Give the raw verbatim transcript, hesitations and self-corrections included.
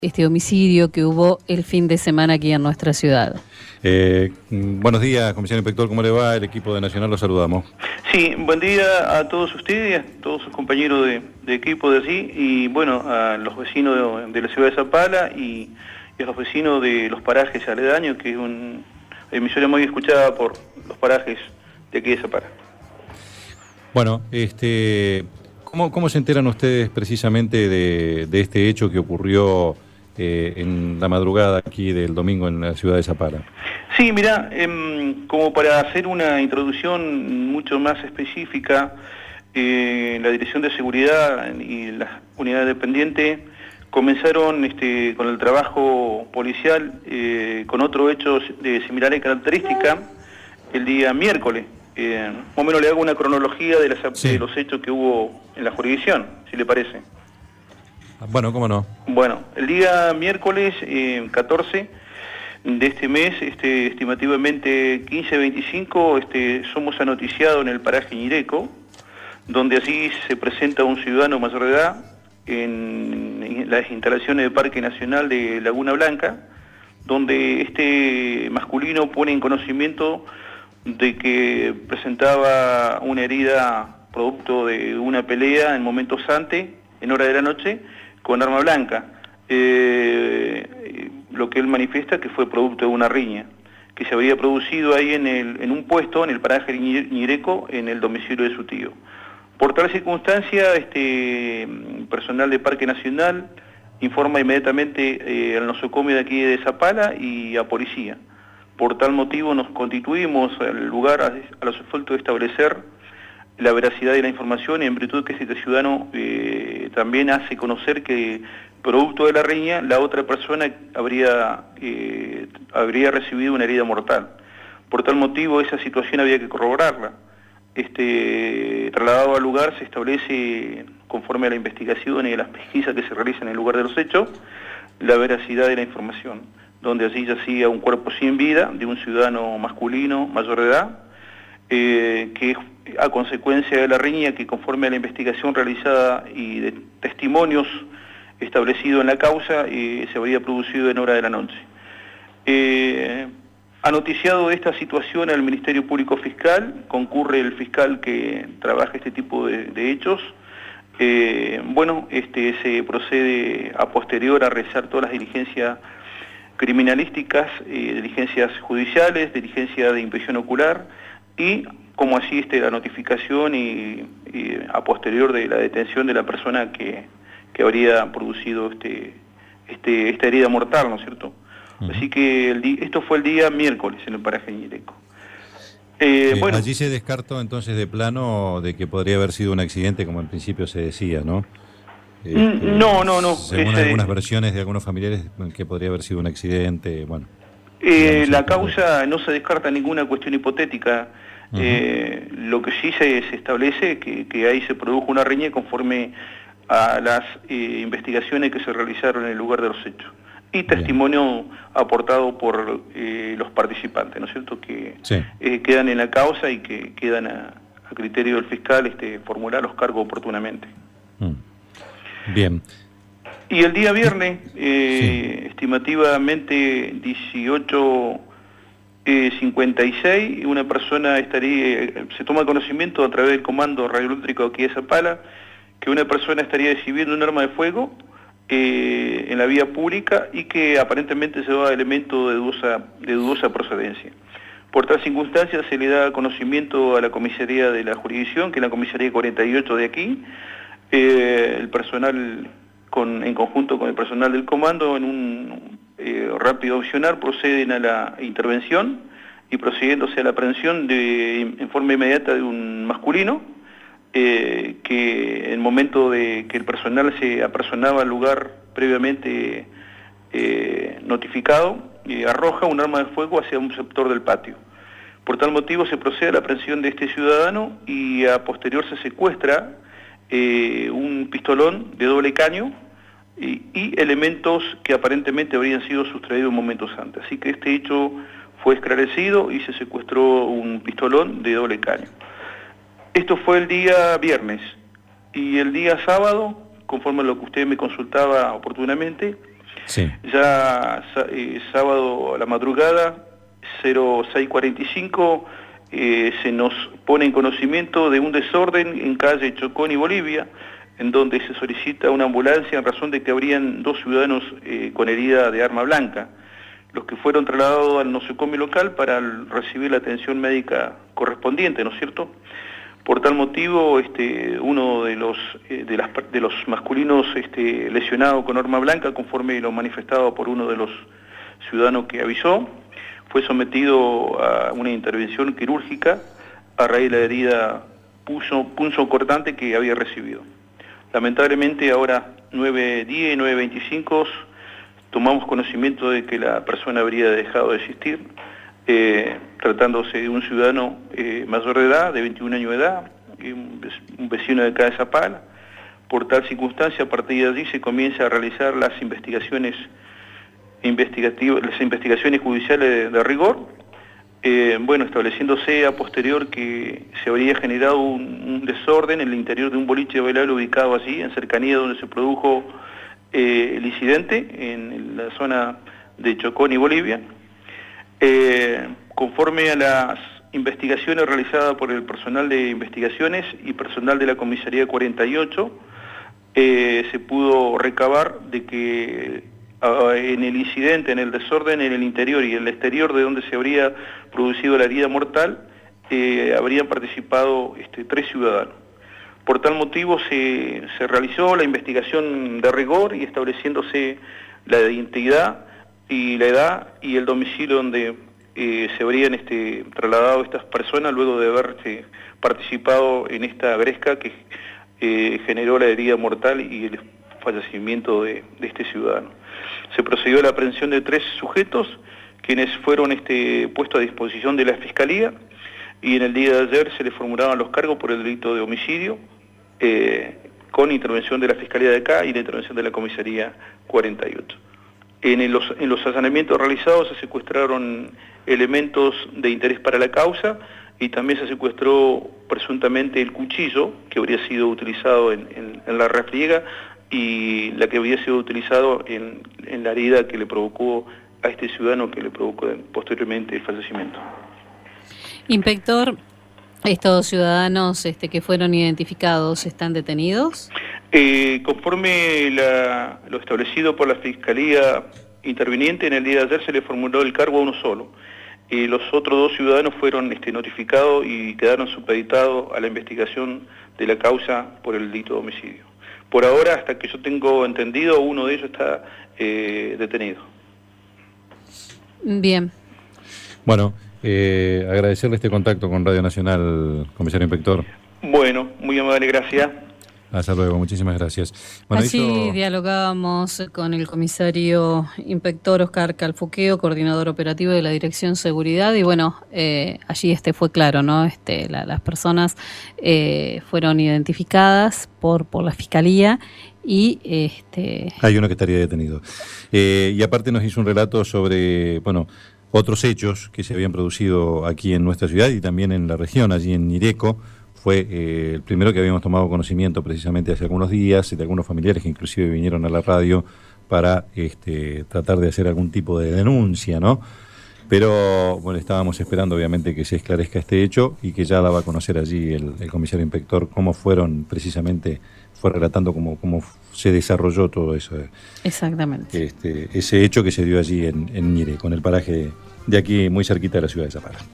Este homicidio que hubo el fin de semana aquí en nuestra ciudad. Eh, buenos días, comisario inspector, ¿cómo le va? El equipo de Nacional los saludamos. Sí, buen día a todos ustedes, a todos sus compañeros de, de equipo de allí y bueno, a los vecinos de, de la ciudad de Zapala y, y a los vecinos de los parajes aledaños, que es una emisora muy escuchada por los parajes de aquí de Zapala. Bueno, este, ¿cómo, cómo se enteran ustedes precisamente de, de este hecho que ocurrió eh, en la madrugada aquí del domingo en la ciudad de Zapala? Sí, mira, eh, como para hacer una introducción mucho más específica, eh, la Dirección de Seguridad y las unidades dependientes comenzaron este, con el trabajo policial eh, con otros hechos de similares características el día miércoles. Eh, más o menos le hago una cronología de, las, sí. de los hechos que hubo en la jurisdicción, si le parece. Bueno, cómo no. Bueno, el día miércoles eh, catorce de este mes, este, estimativamente quince veinticinco, este, somos anoticiados en el paraje Ñireco, donde allí se presenta un ciudadano mayor de edad en, en las instalaciones del Parque Nacional de Laguna Blanca, donde este masculino pone en conocimiento de que presentaba una herida producto de una pelea en momentos antes, en hora de la noche, con arma blanca. Eh, lo que él manifiesta que fue producto de una riña que se había producido ahí en, el, en un puesto, en el paraje Ñireco, en el domicilio de su tío. Por tal circunstancia, este personal de Parque Nacional informa inmediatamente eh, al nosocomio de aquí de Zapala y a policía. Por tal motivo nos constituimos al lugar a, a los efectos de establecer la veracidad de la información y en virtud que este ciudadano eh, también hace conocer que producto de la riña la otra persona habría, eh, habría recibido una herida mortal. Por tal motivo esa situación había que corroborarla. Este, trasladado al lugar se establece, conforme a la investigación y a las pesquisas que se realizan en el lugar de los hechos, la veracidad de la información, donde allí yacía un cuerpo sin vida de un ciudadano masculino mayor de edad, eh, que a consecuencia de la riña que conforme a la investigación realizada y de testimonios establecidos en la causa, eh, se habría producido en hora de la noche. Eh, ha noticiado esta situación al Ministerio Público Fiscal, concurre el fiscal que trabaja este tipo de, de hechos. Eh, bueno, este, se procede a posterior a realizar todas las diligencias criminalísticas, eh, diligencias judiciales, diligencias de inspección ocular y como asiste la notificación y, y a posterior de la detención de la persona que, que habría producido este, este, esta herida mortal, ¿no es cierto? Uh-huh. Así que el di esto fue el día miércoles en el paraje Ñireco. Eh, eh, bueno, allí se descartó entonces de plano de que podría haber sido un accidente, como al principio se decía, ¿no? Este, no, no, no. Según ese, algunas versiones de algunos familiares, que podría haber sido un accidente, bueno. Eh, la causa no se descarta ninguna cuestión hipotética. Uh-huh. eh, lo que sí se, se establece que, que ahí se produjo una riña conforme a las eh, investigaciones que se realizaron en el lugar de los hechos y testimonio Bien. aportado por eh, los participantes, ¿no es cierto? Que sí. eh, quedan en la causa y que quedan a, a criterio del fiscal este, formular los cargos oportunamente. Mm. Bien. Y el día viernes, eh, sí. estimativamente dieciocho cincuenta y seis, una persona estaría, se toma conocimiento a través del comando radioeléctrico aquí de Zapala, que una persona estaría exhibiendo un arma de fuego eh, en la vía pública y que aparentemente llevaba elementos de dudosa, de dudosa procedencia. Por tal circunstancia se le da conocimiento a la comisaría de la jurisdicción, que es la comisaría cuarenta y ocho de aquí, eh, el personal con, en conjunto con el personal del comando en un eh, rápido accionar proceden a la intervención y procediéndose a la aprehensión de, en forma inmediata de un masculino eh, que en el momento de que el personal se apersonaba al lugar previamente eh, notificado eh, arroja un arma de fuego hacia un sector del patio. Por tal motivo se procede a la aprehensión de este ciudadano y a posterior se secuestra eh, un pistolón de doble caño y, y elementos que aparentemente habrían sido sustraídos momentos antes. Así que este hecho fue esclarecido y se secuestró un pistolón de doble caño. Esto fue el día viernes y el día sábado, conforme a lo que usted me consultaba oportunamente, Sí. Ya eh, sábado a la madrugada, cero seis cuarenta y cinco, eh, se nos pone en conocimiento de un desorden en calle Chocón y Bolivia, en donde se solicita una ambulancia en razón de que habrían dos ciudadanos eh, con herida de arma blanca, los que fueron trasladados al nosocomio local para recibir la atención médica correspondiente, ¿no es cierto? Por tal motivo, este, uno de los, eh, de, las, de los masculinos este, lesionados con arma blanca, conforme lo manifestado por uno de los ciudadanos que avisó, fue sometido a una intervención quirúrgica a raíz de la herida punzo cortante que había recibido. Lamentablemente ahora nueve diez, nueve veinticinco, tomamos conocimiento de que la persona habría dejado de existir, eh, tratándose de un ciudadano eh, mayor de edad, de veintiún años de edad, un vecino de acá de Zapala. Por tal circunstancia, a partir de allí se comienza a realizar las investigaciones investigativas, las investigaciones judiciales de, de rigor, eh, bueno, estableciéndose a posterior que se habría generado un, un desorden en el interior de un boliche bailable ubicado allí, en cercanía donde se produjo eh, el incidente, en, en la zona de Chocón y Bolivia. Eh, conforme a las investigaciones realizadas por el personal de investigaciones y personal de la comisaría cuarenta y ocho, eh, se pudo recabar de que uh, en el incidente, en el desorden en el interior y en el exterior de donde se habría producido la herida mortal, eh, habrían participado este, tres ciudadanos. Por tal motivo se, se realizó la investigación de rigor y estableciéndose la identidad y la edad y el domicilio donde eh, se habrían este, trasladado estas personas luego de haber este, participado en esta gresca que eh, generó la herida mortal y el fallecimiento de, de este ciudadano. Se procedió a la aprehensión de tres sujetos, quienes fueron este, puestos a disposición de la Fiscalía, y en el día de ayer se les formulaban los cargos por el delito de homicidio, eh, con intervención de la Fiscalía de acá y la intervención de la Comisaría cuarenta y ocho. En los, en los allanamientos realizados se secuestraron elementos de interés para la causa y también se secuestró presuntamente el cuchillo que habría sido utilizado en, en, en la refriega y la que había sido utilizado en, en la herida que le provocó a este ciudadano, que le provocó posteriormente el fallecimiento. Inspector, ¿estos ciudadanos este, que fueron identificados están detenidos? Eh, conforme la, lo establecido por la Fiscalía interviniente, en el día de ayer se le formuló el cargo a uno solo. Eh, los otros dos ciudadanos fueron este, notificados y quedaron supeditados a la investigación de la causa por el delito de homicidio. Por ahora, hasta que yo tengo entendido, uno de ellos está eh, detenido. Bien. Bueno, eh, agradecerle este contacto con Radio Nacional, comisario inspector. Bueno, muy amable, gracias. Hasta luego, muchísimas gracias. Bueno, Así hizo... dialogábamos con el comisario inspector Oscar Calfuqueo, coordinador operativo de la Dirección Seguridad, y bueno, eh, allí este fue claro, ¿no? Este, la, las personas eh, fueron identificadas por, por la Fiscalía y este... hay uno que estaría detenido. Eh, y aparte nos hizo un relato sobre, bueno, otros hechos que se habían producido aquí en nuestra ciudad y también en la región, allí en Ireco. Fue eh, el primero que habíamos tomado conocimiento precisamente hace algunos días, de algunos familiares que inclusive vinieron a la radio para este, tratar de hacer algún tipo de denuncia, ¿no? Pero bueno, estábamos esperando obviamente que se esclarezca este hecho y que ya daba a conocer allí el, el comisario inspector cómo fueron precisamente, fue relatando cómo, cómo se desarrolló todo eso. Exactamente. Este, ese hecho que se dio allí en, en Ireco, en el paraje de, de aquí muy cerquita de la ciudad de Zapala.